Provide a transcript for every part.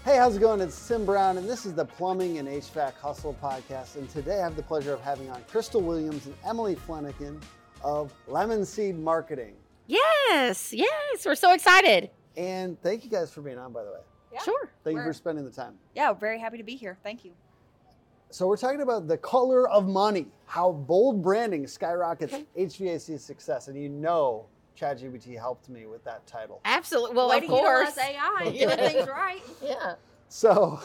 Hey, how's it going? It's Tim Brown, and this is the Plumbing and HVAC Hustle podcast. And today I have the pleasure of having on Crystal Williams and Emily Flanagan of Lemon Seed Marketing. Yes, we're so excited. And thank you guys for being on, by the way. Yeah. Sure. Thank you for spending the time. Yeah, very happy to be here. Thank you. So we're talking about the color of money, how bold branding skyrockets HVAC success. And you know ChatGPT helped me with that title. Absolutely. Well, Way of to course. utilize AI, doing things right. Yeah. So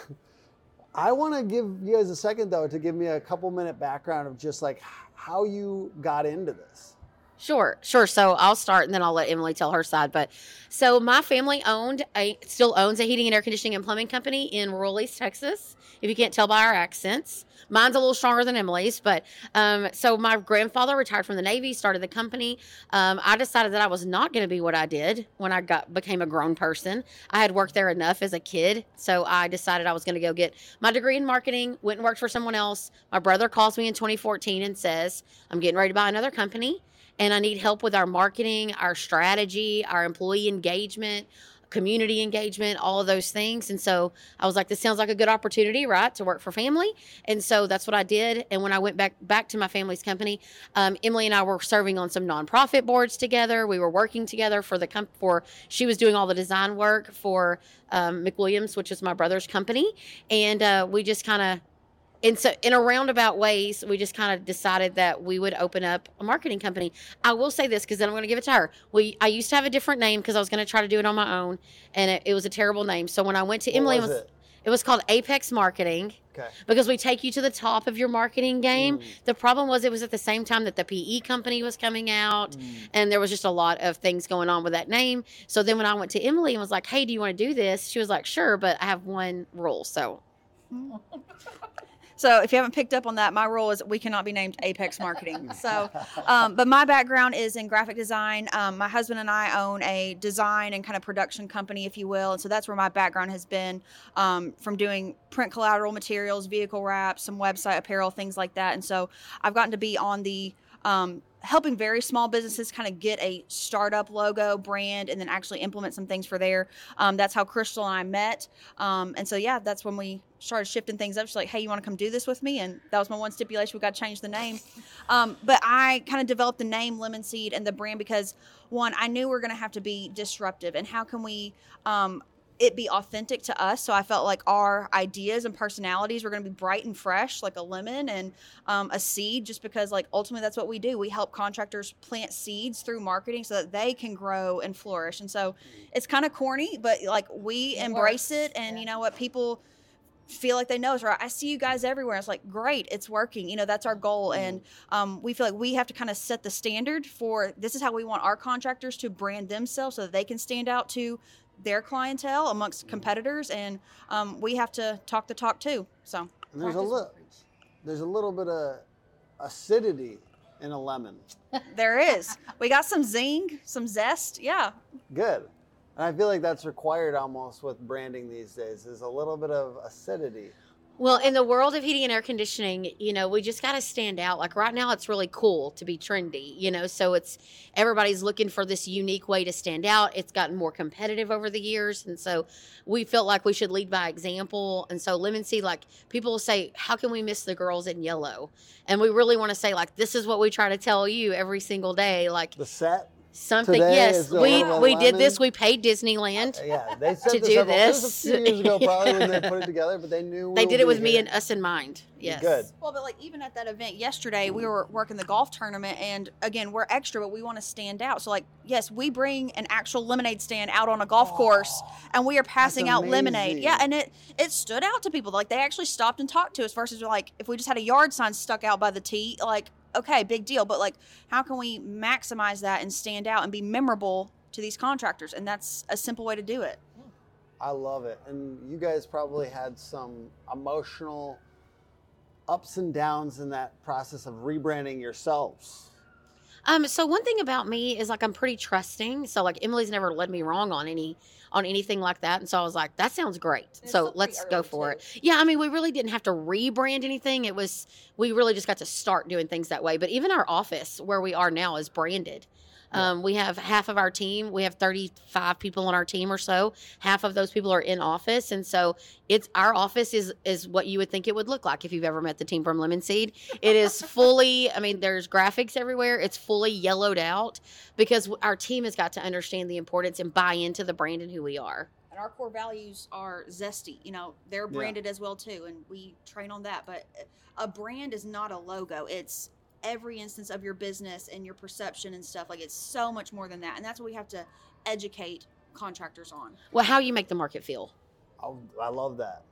I want to give you guys a second, though, to give me a couple-minute background of just like how you got into this. Sure. So I'll start and then I'll let Emily tell her side. But so my family still owns a heating and air conditioning and plumbing company in rural East Texas. If you can't tell by our accents, mine's a little stronger than Emily's. But so my grandfather retired from the Navy, started the company. I decided that I was not going to be what I did when I became a grown person. I had worked there enough as a kid. So I decided I was going to go get my degree in marketing, went and worked for someone else. My brother calls me in 2014 and says, I'm getting ready to buy another company. And I need help with our marketing, our strategy, our employee engagement, community engagement, all of those things. And so I was like, this sounds like a good opportunity, right, to work for family. And so that's what I did. And when I went back to my family's company, Emily and I were serving on some nonprofit boards together. We were working together she was doing all the design work for McWilliams, which is my brother's company. And we just kind of, and so in a roundabout ways, we just kind of decided that we would open up a marketing company. I will say this because then I'm going to give it to her. I used to have a different name because I was going to try to do it on my own, and it was a terrible name. So when I went to Emily, it was called Apex Marketing. Okay. Because we take you to the top of your marketing game. The problem was it was at the same time that the PE company was coming out, and there was just a lot of things going on with that name. So then when I went to Emily and was like, hey, do you want to do this? She was like, sure, but I have one rule. So if you haven't picked up on that, my role is we cannot be named Apex Marketing. So, but my background is in graphic design. My husband and I own a design and kind of production company, if you will. And so that's where my background has been, from doing print collateral materials, vehicle wraps, some website apparel, things like that. And so I've gotten to be on the helping very small businesses kind of get a startup logo, brand, and then actually implement some things for there. That's how Crystal and I met. And so, yeah, that's when we started shifting things up. She's like, hey, you want to come do this with me? And that was my one stipulation. We got to change the name. But I kind of developed the name Lemon Seed and the brand because, one, I knew we were going to have to be disruptive. And how can we it be authentic to us? So I felt like our ideas and personalities were going to be bright and fresh, like a lemon and a seed, just because like ultimately that's what we do. We help contractors plant seeds through marketing so that they can grow and flourish. And so it's kind of corny, but like we embrace it. And you know what, people feel like they know us, right? I see you guys everywhere. It's like, great, it's working. You know, that's our goal. And we feel like we have to kind of set the standard for this is how we want our contractors to brand themselves so that they can stand out to their clientele amongst competitors, and we have to talk the talk too. So And there's a little bit of acidity in a lemon. There is. We got some zing, some zest. Yeah. Good. And I feel like that's required almost with branding these days, is a little bit of acidity. Well, in the world of heating and air conditioning, you know, we just got to stand out. Like right now, it's really cool to be trendy, you know, so everybody's looking for this unique way to stand out. It's gotten more competitive over the years. And so we felt like we should lead by example. And so Lemon Seed, like people will say, how can we miss the girls in yellow? And we really want to say, like, this is what we try to tell you every single day. Like the set. Something, Today yes. We did this. We paid Disneyland they said to do this. This was a few years ago, probably when they put it together, but they knew they did it with me and us in mind. Yes. Good. Well, but like even at that event yesterday, we were working the golf tournament, and again, we're extra, but we want to stand out. So like, yes, we bring an actual lemonade stand out on a golf course, and we are passing out lemonade. Yeah, and it stood out to people. Like they actually stopped and talked to us versus like if we just had a yard sign stuck out by the tee, like. Okay, big deal. But like, how can we maximize that and stand out and be memorable to these contractors? And that's a simple way to do it. I love it. And you guys probably had some emotional ups and downs in that process of rebranding yourselves. So one thing about me is like I'm pretty trusting. So like Emily's never led me wrong on anything like that. And so I was like, that sounds great. So let's go for it. Yeah, I mean, we really didn't have to rebrand anything. We really just got to start doing things that way. But even our office where we are now is branded. We have half of our team. We have 35 people on our team or so. Half of those people are in office. And so our office is what you would think it would look like if you've ever met the team from Lemon Seed. It is fully, I mean, there's graphics everywhere. It's fully yellowed out because our team has got to understand the importance and buy into the brand and who we are. And our core values are zesty. They're branded as well too, and we train on that. But a brand is not a logo. It's every instance of your business and your perception and stuff. Like, it's so much more than that, and that's what we have to educate contractors on. Well, how you make the market feel. Oh, I love that.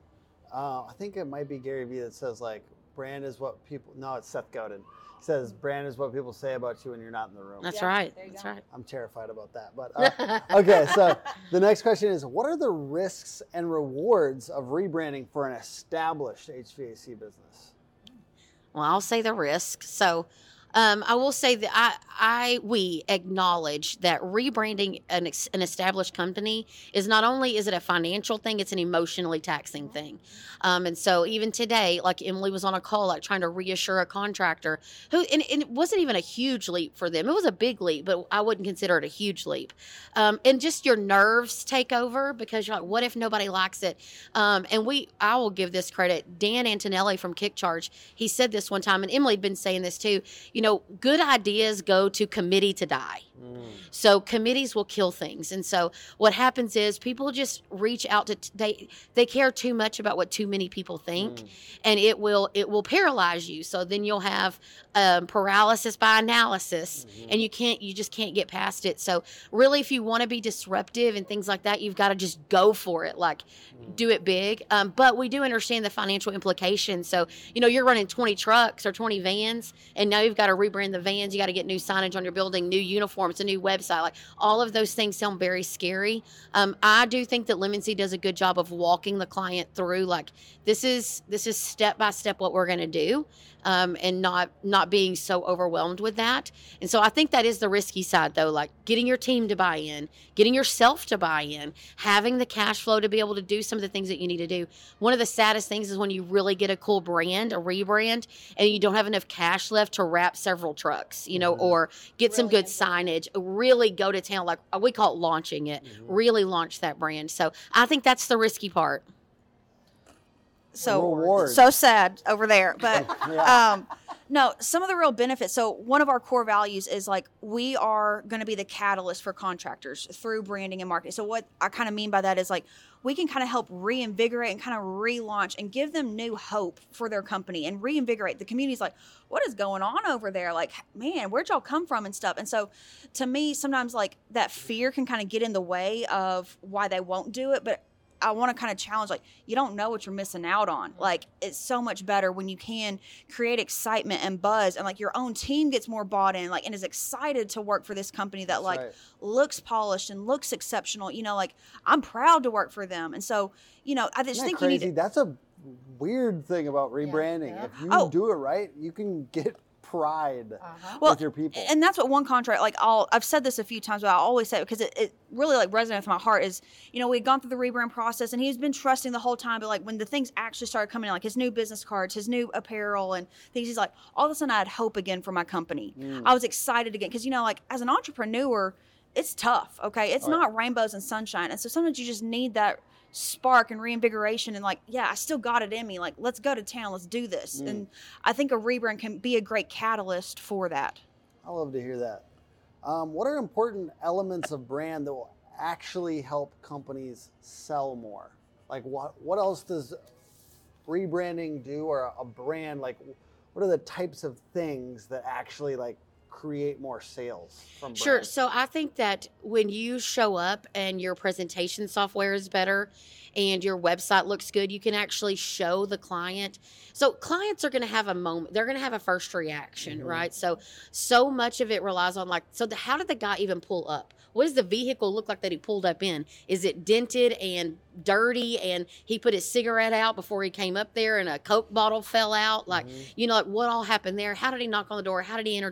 I think it might be Gary Vee that says, like, brand is what people. No, it's Seth Godin. He says brand is what people say about you when you're not in the room. That's Yeah, right. there you That's go. right. I'm terrified about that. But okay, so the next question is, what are the risks and rewards of rebranding for an established HVAC business? Well, I'll say the risk. So I will say that we acknowledge that rebranding an established company is not only is it a financial thing, it's an emotionally taxing thing. And so even today, like Emily was on a call, like trying to reassure a contractor and it wasn't even a huge leap for them. It was a big leap, but I wouldn't consider it a huge leap. And just your nerves take over because you're like, what if nobody likes it? And I will give this credit. Dan Antonelli from Kick Charge, he said this one time, and Emily had been saying this too. Good ideas go to committee to die. So committees will kill things. And so what happens is people just reach out to, they care too much about what too many people think, and it will paralyze you. So then you'll have paralysis by analysis, and you just can't get past it. So really, if you want to be disruptive and things like that, you've got to just go for it. Like, do it big. But we do understand the financial implications. So, you're running 20 trucks or 20 vans, and now you've got to rebrand the vans. You got to get new signage on your building, new uniforms, a new website. Like, all of those things sound very scary. I do think that Lemon Seed does a good job of walking the client through, like, this is step by step what we're going to do. And not being so overwhelmed with that. And so I think that is the risky side, though, like getting your team to buy in, getting yourself to buy in, having the cash flow to be able to do some of the things that you need to do. One of the saddest things is when you really get a cool brand, a rebrand, and you don't have enough cash left to wrap several trucks, or get some good signage, really go to town, like we call it launching it, really launch that brand. So I think that's the risky part. So sad over there, but no, some of the real benefits. So one of our core values is like, we are going to be the catalyst for contractors through branding and marketing. So what I kind of mean by that is, like, we can kind of help reinvigorate and kind of relaunch and give them new hope for their company and reinvigorate. The community's like, what is going on over there? Like, man, where'd y'all come from and stuff? And so to me, sometimes like that fear can kind of get in the way of why they won't do it. But I want to kind of challenge, like, you don't know what you're missing out on. Like, it's so much better when you can create excitement and buzz, and like your own team gets more bought in, like, and is excited to work for this company that looks polished and looks exceptional. Like, I'm proud to work for them. And so, I just think crazy? you need to. That's a weird thing about rebranding. Yeah. If you do it right, you can get pride with your people. And that's what one contract, like, I've said this a few times, but I always say it because it really like resonates with my heart is, we had gone through the rebrand process and he's been trusting the whole time, but like when the things actually started coming in, like his new business cards, his new apparel and things, he's like, all of a sudden I had hope again for my company. I was excited again because, like, as an entrepreneur, it's tough, okay? It's not rainbows and sunshine. And so sometimes you just need that spark and reinvigoration and like, yeah, I still got it in me. Like, let's go to town. Let's do this. And I think a rebrand can be a great catalyst for that. I love to hear that. What are important elements of brand that will actually help companies sell more? Like, what else does rebranding do, or a brand, like, what are the types of things that actually like create more sales from brand? Sure. So I think that when you show up and your presentation software is better and your website looks good, you can actually show the client. So clients are going to have a moment. They're going to have a first reaction, right? So much of it relies on how did the guy even pull up? What does the vehicle look like that he pulled up in? Is it dented and dirty and he put his cigarette out before he came up there and a Coke bottle fell out? Like, like what all happened there? How did he knock on the door? How did he introduce himself?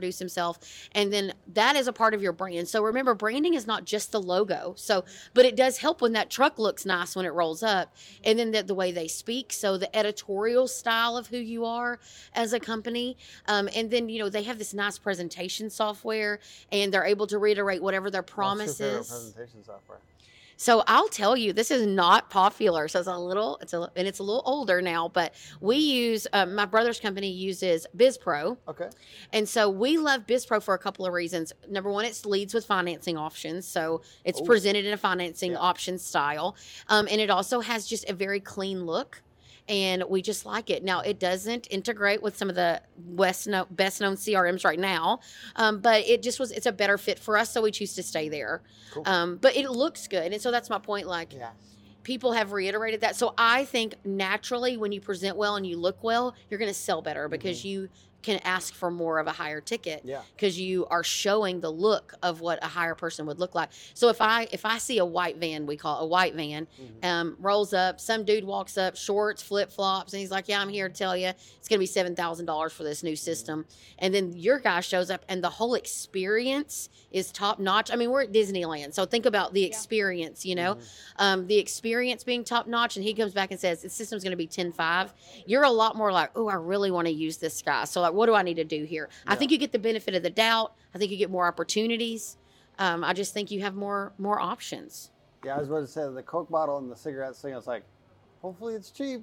yourself. And then that is a part of your brand. So remember, branding is not just the logo. So, but it does help when that truck looks nice when it rolls up. And then the way they speak. So the editorial style of who you are as a company. And then, they have this nice presentation software and they're able to reiterate whatever their promise What's your favorite is. presentation software? So I'll tell you, this is not popular. So it's a little older now, but we use, my brother's company uses BizPro. Okay. And so we love BizPro for a couple of reasons. Number one, it leads with financing options. So it's presented in a financing option style. And it also has just a very clean look. And we just like it. Now, it doesn't integrate with some of the best known CRMs right now, but it's a better fit for us, so we choose to stay there. Cool. But it looks good, and so that's my point. People have reiterated that. So I think naturally, when you present well and you look well, you're going to sell better because you can ask for more of a higher ticket because you are showing the look of what a higher person would look like. So if I see a white van, we call it a white van, rolls up, some dude walks up, shorts, flip-flops, and he's like, yeah, I'm here to tell you it's going to be $7,000 for this new system. And then your guy shows up and the whole experience is top notch. I mean, we're at Disneyland, so think about the experience, the experience being top notch, and he comes back and says, the system's going to be 10.5. You're a lot more like, oh, I really want to use this guy. So what do I need to do here? I think you get the benefit of the doubt. I think you get more opportunities. I just think you have more options. Yeah, I was about to say the Coke bottle and the cigarettes thing. I was like, hopefully it's cheap.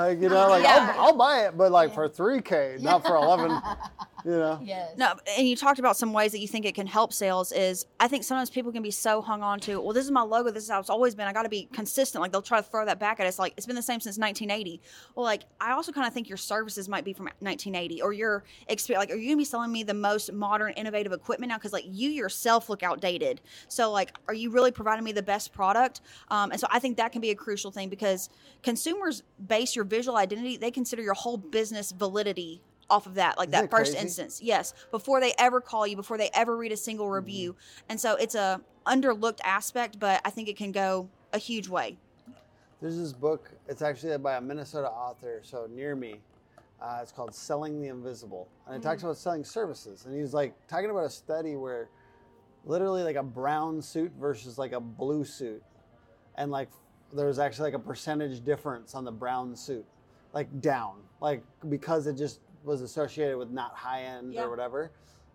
I'll buy it, but for $3,000, not for 11. Yes. No, and you talked about some ways that you think it can help sales. Is I think sometimes people can be so hung on to, well, this is my logo, this is how it's always been, I got to be consistent. Like they'll try to throw that back at us, like it's been the same since 1980. Well, I also kind of think your services might be from 1980, or your experience. Are you gonna be selling me the most modern, innovative equipment now? Because you yourself look outdated. So are you really providing me the best product? And so I think that can be a crucial thing because consumers base your visual identity. They consider your whole business validity off of that, Isn't that first crazy? instance. Yes. Before they ever call you, before they ever read a single review. And so it's a underlooked aspect, but I think it can go a huge way. There's this book. It's actually by a Minnesota author, so near me. It's called Selling the Invisible. And it talks about selling services. And he's talking about a study where literally a brown suit versus a blue suit. And there was actually a percentage difference on the brown suit, down, because it just was associated with not high end or whatever.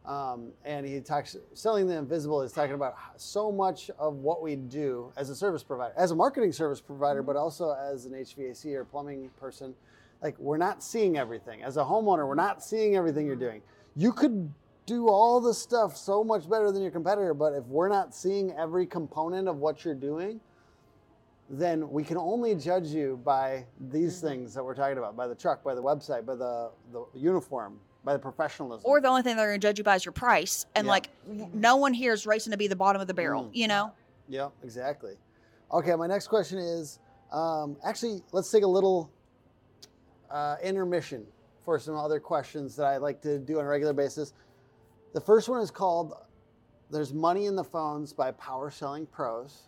And he talks, Selling the Invisible is talking about so much of what we do as a service provider, as a marketing service provider, but also as an HVAC or plumbing person. We're not seeing everything. As a homeowner, we're not seeing everything you're doing. You could do all the stuff so much better than your competitor, but if we're not seeing every component of what you're doing, then we can only judge you by these things that we're talking about, by the truck, by the website, by the uniform, by the professionalism. Or the only thing they're going to judge you by is your price. And no one here is racing to be the bottom of the barrel, Yeah, exactly. Okay, my next question is, actually, let's take a little intermission for some other questions that I like to do on a regular basis. The first one is called There's Money in the Phones by Power Selling Pros.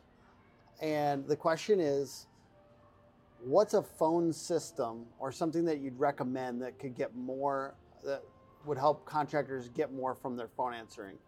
And the question is, what's a phone system or something that you'd recommend that could get more, that would help contractors get more from their phone answering?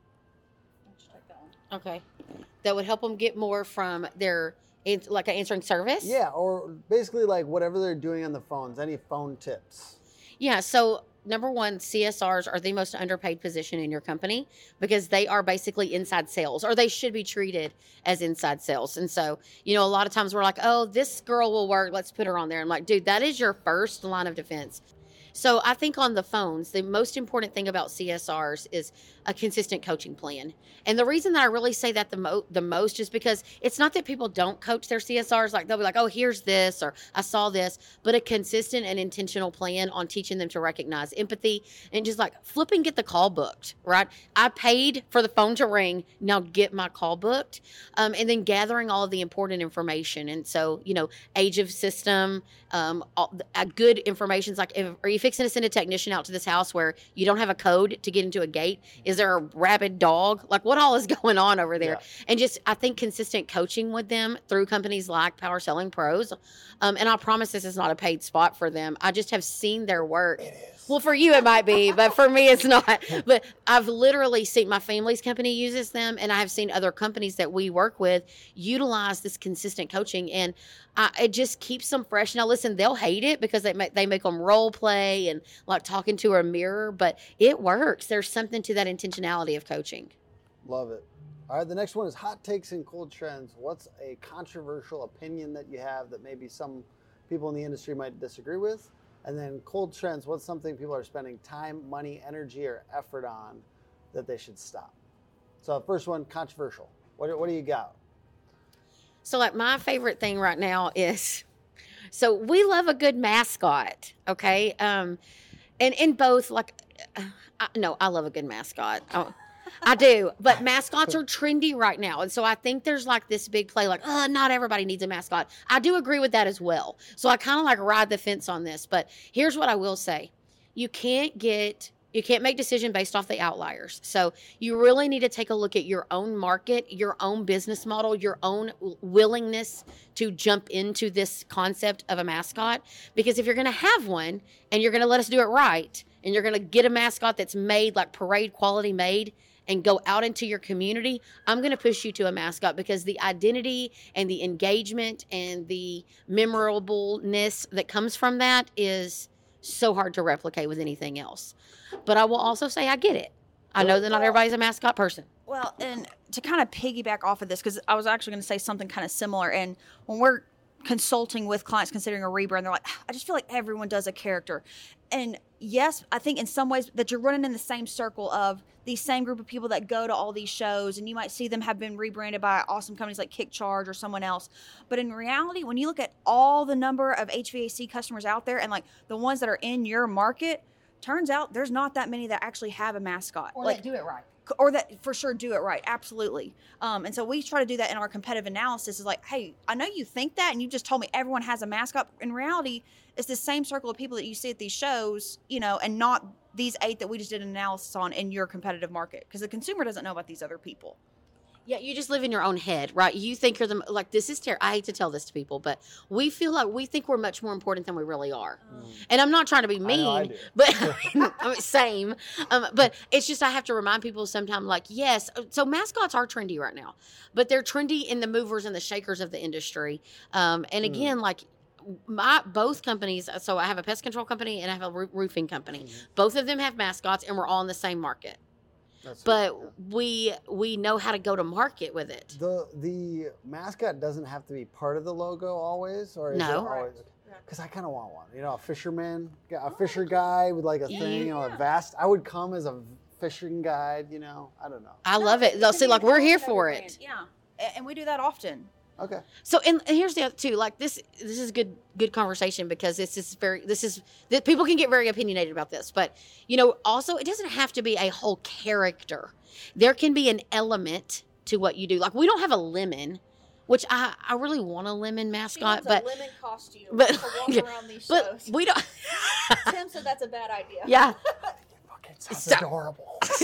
Okay. That would help them get more from their, an answering service? Yeah, or basically whatever they're doing on the phones, any phone tips. Yeah, so number one, CSRs are the most underpaid position in your company because they are basically inside sales, or they should be treated as inside sales. And so, a lot of times we're like, oh, this girl will work, let's put her on there. I'm dude, that is your first line of defense. So I think on the phones, the most important thing about CSRs is a consistent coaching plan. And the reason that I really say that the most is because it's not that people don't coach their CSRs. They'll be like, oh, here's this, or I saw this, but a consistent and intentional plan on teaching them to recognize empathy and just get the call booked, right? I paid for the phone to ring. Now get my call booked. And then gathering all of the important information. And so, age of system, good information is are you fixing to send a technician out to this house where you don't have a code to get into a gate? Is there a rabid dog? What all is going on over there? Yeah. And just, I think consistent coaching with them through companies like Power Selling Pros. And I promise this is not a paid spot for them. I just have seen their work. It is. Well, for you it might be, but for me it's not. But I've literally seen my family's company uses them, and I have seen other companies that we work with utilize this consistent coaching, and it just keeps them fresh. Now, listen, they'll hate it because they make them role play and like talking to a mirror, but it works. There's something to that intentionality of coaching. Love it. All right, the next one is hot takes and cold trends. What's a controversial opinion that you have that maybe some people in the industry might disagree with? And then cold trends, what's something people are spending time, money, energy, or effort on that they should stop? So first one, controversial. What do you got? So like my favorite thing right now is, so we love a good mascot, okay? And in both, like, I love a good mascot. I do, but mascots are trendy right now. And so I think there's like this big play, like, not everybody needs a mascot. I do agree with that as well. So I kind of like ride the fence on this, but here's what I will say. You can't make decision based off the outliers. So you really need to take a look at your own market, your own business model, your own willingness to jump into this concept of a mascot. Because if you're going to have one and you're going to let us do it right, and you're going to get a mascot that's made like parade quality made, and go out into your community, I'm going to push you to a mascot because the identity and the engagement and the memorableness that comes from that is so hard to replicate with anything else. But I will also say I get it. I know that not everybody's a mascot person. Well, and to kind of piggyback off of this, because I was actually going to say something kind of similar. And when we're consulting with clients considering a rebrand, they're like, I just feel like everyone does a character. And yes, I think in some ways that you're running in the same circle of these same group of people that go to all these shows, and you might see them have been rebranded by awesome companies like KickCharge or someone else. But in reality, when you look at all the number of HVAC customers out there and like the ones that are in your market, turns out there's not that many that actually have a mascot. Or like, that do it right. Or that for sure do it right. Absolutely. And so we try to do that in our competitive analysis is like, hey, I know you think that, and you just told me everyone has a mascot. In reality, it's the same circle of people that you see at these shows, and not these 8 that we just did an analysis on in your competitive market, because the consumer doesn't know about these other people. Yeah, you just live in your own head, right? You think you're like, this is terrible. I hate to tell this to people, but we think we're much more important than we really are. And I'm not trying to be mean, but same. But it's just, I have to remind people sometimes, like, yes, so mascots are trendy right now, but they're trendy in the movers and the shakers of the industry. And again, like, both companies, so I have a pest control company and I have a roofing company. Both of them have mascots, and we're all in the same market. But we know how to go to market with it. The mascot doesn't have to be part of the logo always, or is it always? Because I kind of want one. A fisherman, a fisher guy with like a thing, a vest. I would come as a fishing guide. I don't know. I love it. They'll see, like, we're here for it. Yeah, and we do that often. Okay. So, and here's the other too. Like this is good conversation, because that people can get very opinionated about this. But also it doesn't have to be a whole character. There can be an element to what you do. Like, we don't have a lemon, which I really want a lemon mascot, but a lemon costume but to walk around these shows. But we don't. Tim said that's a bad idea. Yeah. It's adorable.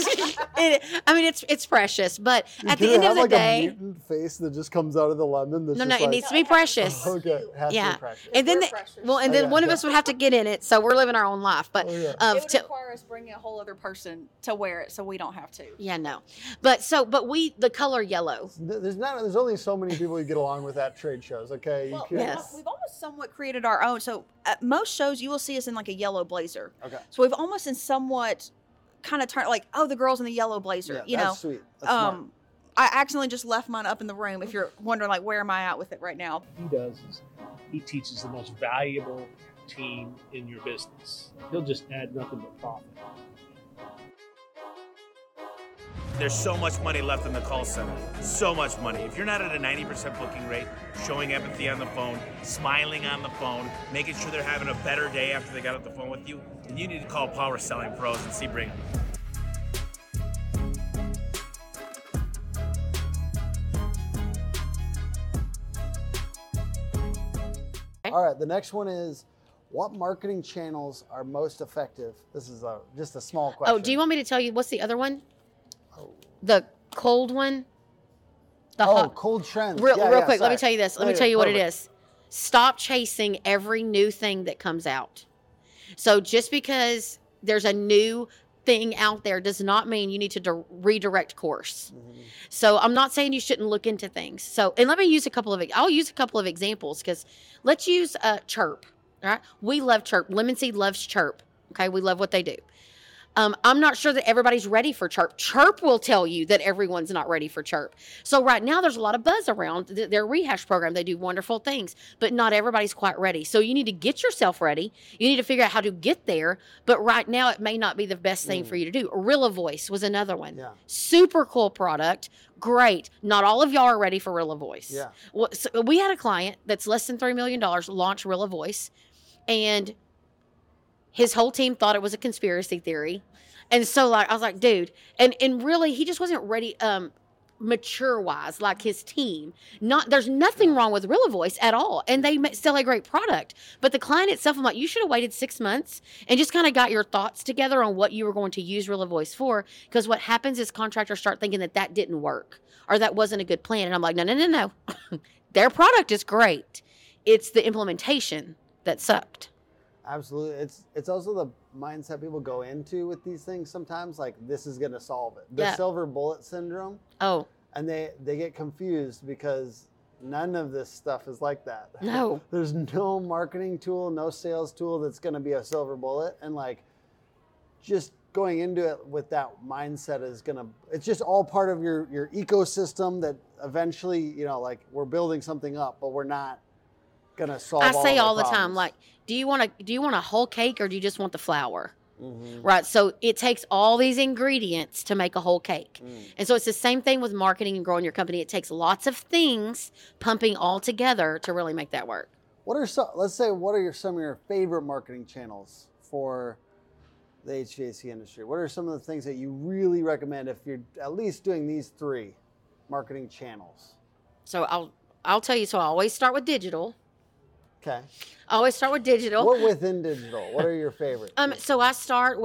It's precious, but at the Can end it of have the like day, a mutant face that just comes out of the lemon? That's no, just it needs to be precious. Okay, it has to be precious. And then one of us would have to get in it, so we're living our own life. But it would require us bringing a whole other person to wear it, so we don't have to. Yeah, no. But the color yellow. There's only so many people you get along with at trade shows. Okay. Well, yes. We've almost somewhat created our own. So at most shows, you will see us in like a yellow blazer. Okay. So we've almost in somewhat kind of turned like, the girl's in the yellow blazer. That's sweet. That's smart. I accidentally just left mine up in the room. If you're wondering, like, where am I at with it right now? He does is he teaches the most valuable team in your business. He'll just add nothing but profit. There's so much money left in the call center. So much money. If you're not at a 90% booking rate, showing empathy on the phone, smiling on the phone, making sure they're having a better day after they got off the phone with you, then you need to call Power Selling Pros and Sebring. All right, the next one is, what marketing channels are most effective? This is just a small question. Oh, do you want me to tell you what's the other one? The cold one? Cold trends. Real quick, sorry. let me tell you this. Let me tell you what it is. Stop chasing every new thing that comes out. So just because there's a new thing out there does not mean you need to redirect course. So I'm not saying you shouldn't look into things. So, and let me use I'll use a couple of examples, because let's use Chirp. All right. We love Chirp. Lemon Seed loves Chirp. Okay. We love what they do. I'm not sure that everybody's ready for Chirp. Chirp will tell you that everyone's not ready for Chirp. So right now there's a lot of buzz around their rehash program. They do wonderful things, but not everybody's quite ready. So you need to get yourself ready. You need to figure out how to get there. But right now it may not be the best thing for you to do. Rilla Voice was another one. Yeah. Super cool product. Great. Not all of y'all are ready for Rilla Voice. Yeah. Well, so we had a client that's less than $3 million launch Rilla Voice, and his whole team thought it was a conspiracy theory. And so, like, I was like, dude, and really, he just wasn't ready, mature-wise, like his team. There's nothing wrong with Rilla Voice at all, and they sell a great product. But the client itself, I'm like, you should have waited 6 months and just kind of got your thoughts together on what you were going to use Rilla Voice for, because what happens is contractors start thinking that didn't work or that wasn't a good plan. And I'm like, no. Their product is great. It's the implementation that sucked. Absolutely. It's also the mindset people go into with these things sometimes, like this is going to solve it. The silver bullet syndrome. Oh. And they get confused because none of this stuff is like that. No. There's no marketing tool, no sales tool that's going to be a silver bullet. And like just going into it with that mindset it's just all part of your ecosystem that eventually, you know, like we're building something up, but we're not going to solve all say all the problems. time, like, do you want a whole cake or do you just want the flour? Right. So it takes all these ingredients to make a whole cake. And so it's the same thing with marketing and growing your company. It takes lots of things pumping all together to really make that work. What are some of your favorite marketing channels for the HVAC industry? What are some of the things that you really recommend if you're at least doing these 3 marketing channels? So I'll tell you. So I always start with digital. Okay. I always start with digital. What within digital? What are your favorites? So I start,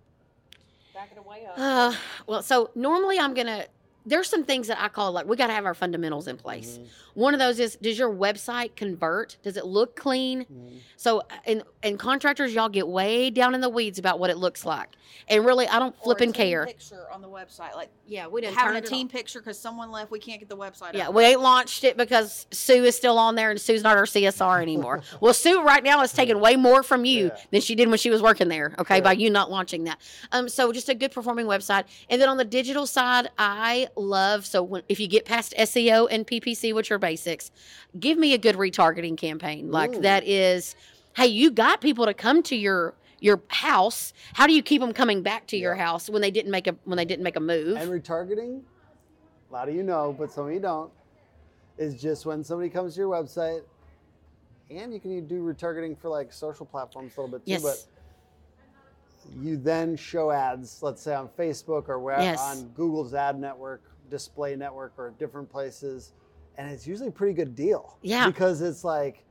Back it away up. So normally there's some things that I call, like, we got to have our fundamentals in place. One of those is, does your website convert? Does it look clean? So, and contractors, y'all get way down in the weeds about what it looks like. And really, I don't flip and care. Picture on the website, like We didn't having turn a it team on. picture because someone left. We can't get the website. Yeah, up. we ain't launched it because Sue is still on there, and Sue's not our CSR anymore. Well, Sue right now is taking way more from you than she did when she was working there. Okay, by you not launching that. So just a good performing website. And then on the digital side, I love, if you get past SEO and PPC, which are basics, give me a good retargeting campaign. Like that is, hey, you got people to come to your house. How do you keep them coming back to your house when they didn't make a move? And retargeting, a lot of you know, but some of you don't, is just when somebody comes to your website, and you can do retargeting for like social platforms a little bit too, but you then show ads, let's say on Facebook or on Google's ad network, display network, or different places, and it's usually a pretty good deal. Yeah. Because it's like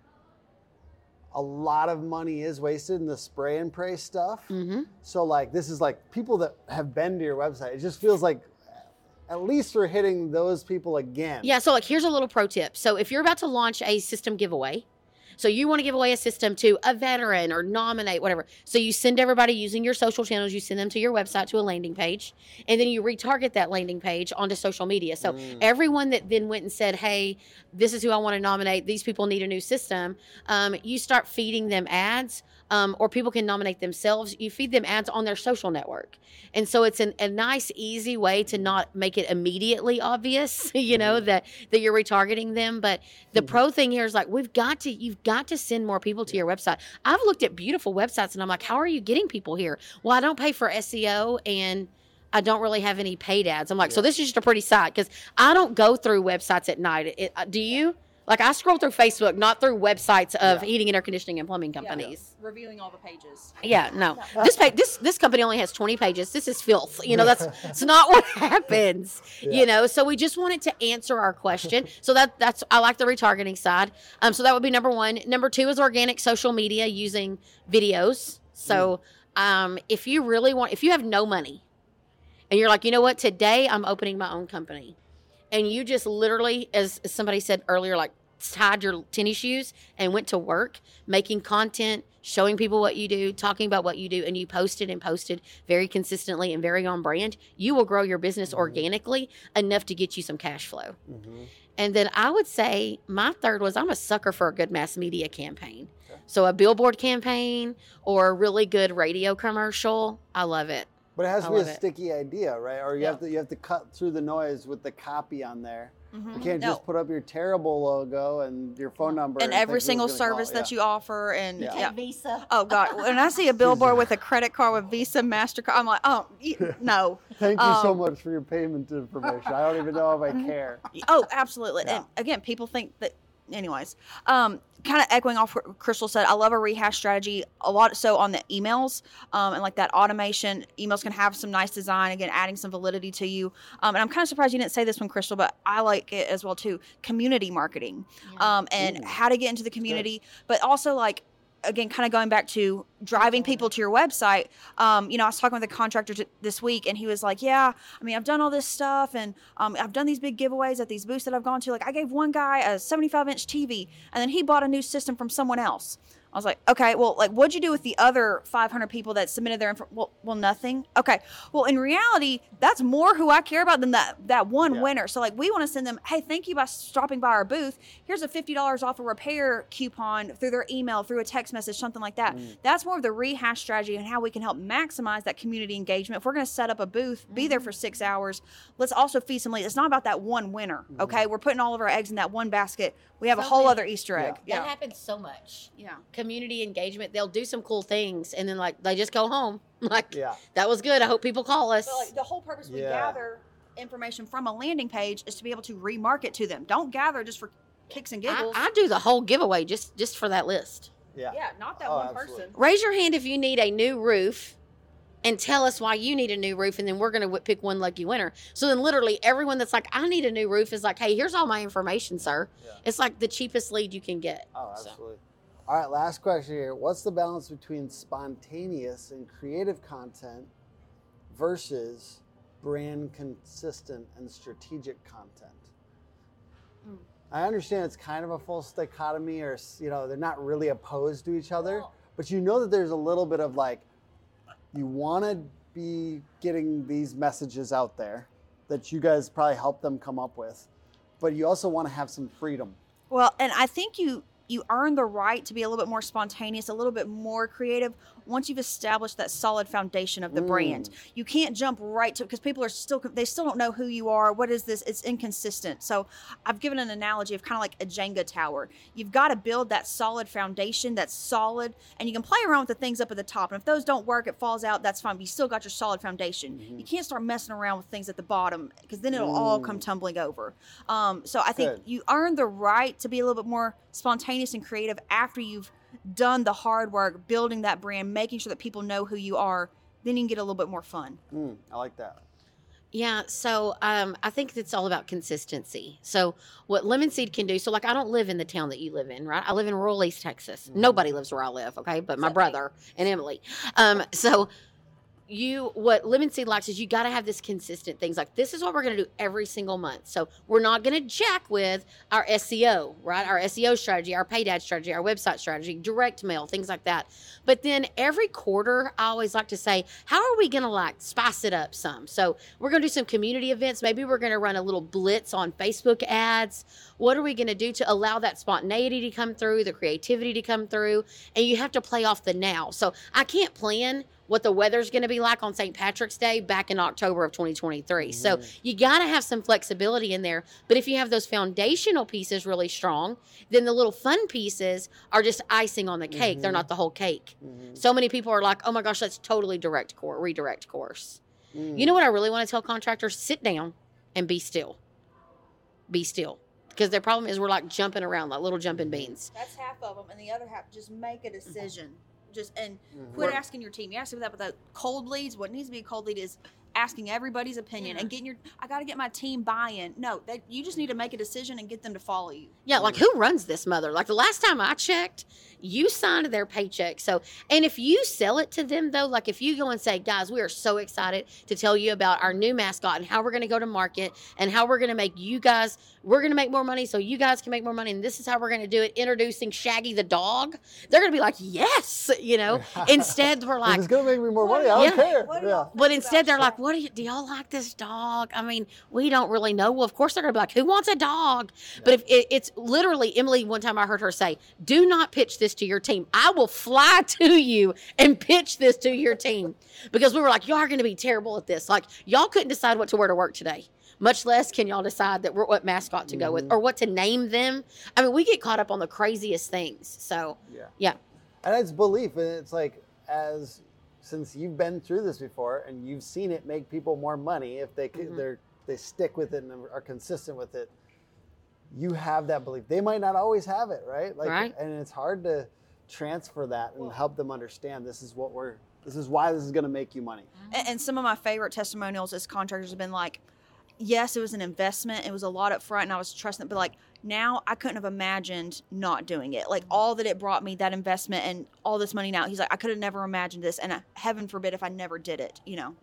a lot of money is wasted in the spray and pray stuff. So like this is like people that have been to your website. It just feels like at least we're hitting those people again. Yeah, so like here's a little pro tip. So if you're about to launch a system giveaway, so you want to give away a system to a veteran or nominate, whatever. So you send everybody using your social channels, you send them to your website to a landing page, and then you retarget that landing page onto social media. So everyone that then went and said, hey, this is who I want to nominate, these people need a new system, you start feeding them ads, or people can nominate themselves. You feed them ads on their social network. And so it's a nice, easy way to not make it immediately obvious, you know, that you're retargeting them. But the pro thing here is like, you've got to send more people to your website. I've looked at beautiful websites and I'm like, how are you getting people here? Well, I don't pay for SEO and I don't really have any paid ads. I'm like, so this is just a pretty site, because I don't go through websites at night. Do you? Like, I scroll through Facebook, not through websites of heating and air conditioning and plumbing companies. Reviewing all the pages. Yeah, no. This company only has 20 pages. This is filth. You know, that's not what happens. You know, so we just wanted to answer our question. So that's I like the retargeting side. So that would be number 1. Number 2 is organic social media using videos. So if you have no money and you're like, you know what, today I'm opening my own company, and you just literally, as somebody said earlier, like tied your tennis shoes and went to work making content, showing people what you do, talking about what you do, and you posted very consistently and very on brand, you will grow your business organically enough to get you some cash flow. And then I would say my third was I'm a sucker for a good mass media campaign. So a billboard campaign or a really good radio commercial, I love it. But it has to be love a it. sticky idea, right? Or you have to cut through the noise with the copy on there. You can't No. just put up your terrible logo and your phone number And think every who's single gonna call. service that you offer, and Yeah. Visa. Oh God! When I see a billboard with a credit card with Visa, Mastercard, I'm like, oh no. Thank you so much for your payment information. I don't even know if I care. Oh, absolutely. Yeah. And again, people think that. Anyways, kind of echoing off what Crystal said, I love a rehash strategy a lot. So on the emails and like that automation, emails can have some nice design, again, adding some validity to you. And I'm kind of surprised you didn't say this one, Crystal, but I like it as well too. Community marketing and how to get into the community, but also like, again, kind of going back to driving people to your website. I was talking with a contractor this week, and he was like, yeah, I mean, I've done all this stuff, and I've done these big giveaways at these booths that I've gone to. Like, I gave one guy a 75-inch TV, and then he bought a new system from someone else. I was like, okay, well, like, what'd you do with the other 500 people that submitted their info? Well, nothing. Okay. Well, in reality, that's more who I care about than that one winner. So, like, we want to send them, hey, thank you by stopping by our booth. Here's a $50 off a repair coupon through their email, through a text message, something like that. That's more of the rehash strategy and how we can help maximize that community engagement. If we're going to set up a booth, be there for 6 hours, let's also feed some leads. It's not about that one winner, okay? We're putting all of our eggs in that one basket. We have a whole other Easter egg. That happens so much. Yeah. Community engagement, they'll do some cool things and then like they just go home. Like, Yeah. that was good. I hope people call us. But like the whole purpose we Yeah. gather information from a landing page is to be able to remarket to them. Don't gather just for kicks and giggles. I do the whole giveaway just for that list. Yeah. yeah, not that Oh, one absolutely. person. Raise your hand if you need a new roof and tell us why you need a new roof, and then we're going to pick one lucky winner. So then literally everyone that's like, I need a new roof is like, hey, here's all my information, sir. Yeah. It's like the cheapest lead you can get. Oh, So. absolutely. All right, last question here. What's the balance between spontaneous and creative content versus brand consistent and strategic content? I understand it's kind of a full dichotomy, or they're not really opposed to each other, but you know that there's a little bit of like, you want to be getting these messages out there that you guys probably help them come up with, but you also want to have some freedom. Well, and I think you earn the right to be a little bit more spontaneous, a little bit more creative once you've established that solid foundation of the brand. You can't jump right to, because people are still don't know who you are. What is this? It's inconsistent. So I've given an analogy of kind of like a Jenga tower. You've got to build that solid foundation that's solid, and you can play around with the things up at the top. And if those don't work, it falls out, that's fine. But you still got your solid foundation. You can't start messing around with things at the bottom, because then it'll all come tumbling over. So I think Good. you earn the right to be a little bit more spontaneous and creative after you've done the hard work, building that brand, making sure that people know who you are. Then you can get a little bit more fun. I like that. Yeah, so I think it's all about consistency. So what Lemon Seed can do, so like I don't live in the town that you live in, right? I live in rural East Texas. Nobody lives where I live, okay? But my brother and Emily. So what Lemon Seed likes is you got to have this consistent things. Like, this is what we're going to do every single month. So we're not going to jack with our SEO, right? Our SEO strategy, our paid ad strategy, our website strategy, direct mail, things like that. But then every quarter, I always like to say, how are we going to like spice it up some? So we're going to do some community events. Maybe we're going to run a little blitz on Facebook ads. What are we going to do to allow that spontaneity to come through, the creativity to come through? And you have to play off the now. So I can't plan what the weather's going to be like on St. Patrick's Day back in October of 2023. So you got to have some flexibility in there. But if you have those foundational pieces really strong, then the little fun pieces are just icing on the cake. They're not the whole cake. So many people are like, oh my gosh, that's totally redirect course. You know what I really want to tell contractors? Sit down and be still. Be still. Because their problem is we're like jumping around like little jumping beans. That's half of them, and the other half, just make a decision. Quit asking your team. You asked about the cold leads. What needs to be a cold lead is asking everybody's opinion and getting I got to get my team buy-in. No, you just need to make a decision and get them to follow you. Yeah, like who runs this mother? Like the last time I checked, you signed their paycheck. So, and if you sell it to them though, like if you go and say, guys, we are so excited to tell you about our new mascot and how we're going to go to market and how we're going to make we're going to make more money so you guys can make more money. And this is how we're going to do it. Introducing Shaggy the dog. They're going to be like, yes, instead we're like, it's going to make me more money. I don't care. But instead they're like, do y'all like this dog? I mean, we don't really know. Well, of course they're going to be like, who wants a dog? But if it's literally, Emily, one time I heard her say, do not pitch this to your team. I will fly to you and pitch this to your team. Because we were like, y'all are going to be terrible at this. Like, y'all couldn't decide what to wear to work today. Much less can y'all decide that what mascot to go with or what to name them. I mean, we get caught up on the craziest things. So, yeah. And it's belief. And it's like, since you've been through this before and you've seen it make people more money, if they stick with it and are consistent with it, you have that belief. They might not always have it, right? Like, and it's hard to transfer that and help them understand this is why this is going to make you money. And some of my favorite testimonials as contractors have been like, yes, it was an investment. It was a lot up front and I was trusting it, but like now I couldn't have imagined not doing it. Like all that it brought me, that investment and all this money now. He's like, I could have never imagined this. And heaven forbid if I never did it,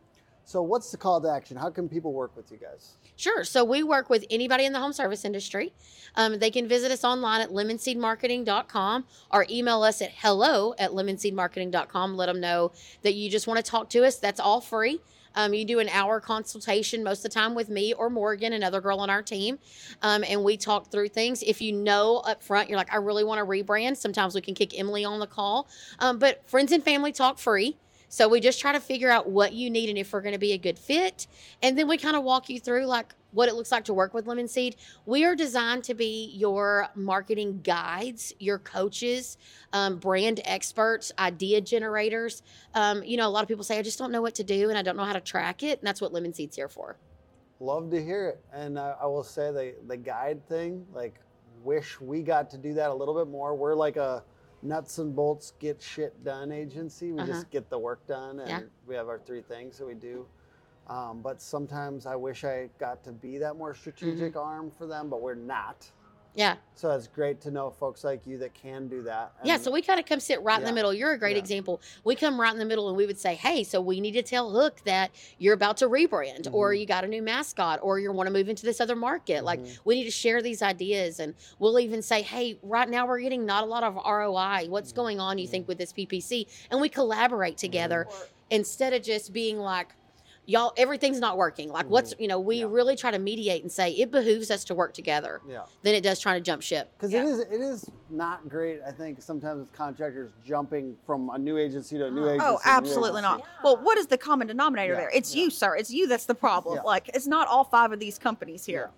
So what's the call to action? How can people work with you guys? Sure. So we work with anybody in the home service industry. They can visit us online at lemonseedmarketing.com or email us at hello@lemonseedmarketing.com. Let them know that you just want to talk to us. That's all free. You do an hour consultation most of the time with me or Morgan, another girl on our team, and we talk through things. If you know up front, you're like, I really want to rebrand, sometimes we can kick Emily on the call. But friends and family talk free. So we just try to figure out what you need and if we're going to be a good fit. And then we kind of walk you through like what it looks like to work with Lemon Seed. We are designed to be your marketing guides, your coaches, brand experts, idea generators. A lot of people say, I just don't know what to do and I don't know how to track it. And that's what Lemon Seed's here for. Love to hear it. And I will say the guide thing, like wish we got to do that a little bit more. We're like a nuts and bolts, get shit done agency. We just get the work done and we have our 3 things that we do. But sometimes I wish I got to be that more strategic arm for them, but we're not. Yeah. So it's great to know folks like you that can do that. And so we kind of come sit right in the middle. You're a great example. We come right in the middle and we would say, hey, so we need to tell Hook that you're about to rebrand or you got a new mascot or you want to move into this other market. Like we need to share these ideas and we'll even say, hey, right now we're getting not a lot of ROI. What's going on, you think, with this PPC? And we collaborate together instead of just being like, y'all, everything's not working. Like we really try to mediate and say it behooves us to work together than it does trying to jump ship. Because it is not great, I think, sometimes with contractors jumping from a new agency to a new agency. Oh, absolutely not. Well, what is the common denominator there? It's you, sir. It's you that's the problem. Like, it's not all 5 of these companies here.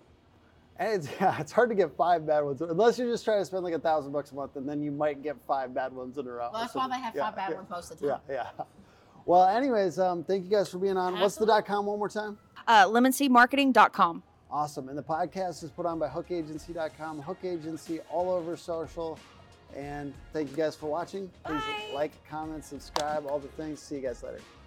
And it's hard to get 5 bad ones unless you're just trying to spend like $1,000 a month, and then you might get 5 bad ones in a row. Well, that's why they have 5 bad ones most of the time. Yeah. Well, anyways, thank you guys for being on. What's the .com one more time? lemonseedmarketing.com. Awesome. And the podcast is put on by hookagency.com, Hook Agency all over social. And thank you guys for watching. Please like, comment, subscribe, all the things. See you guys later.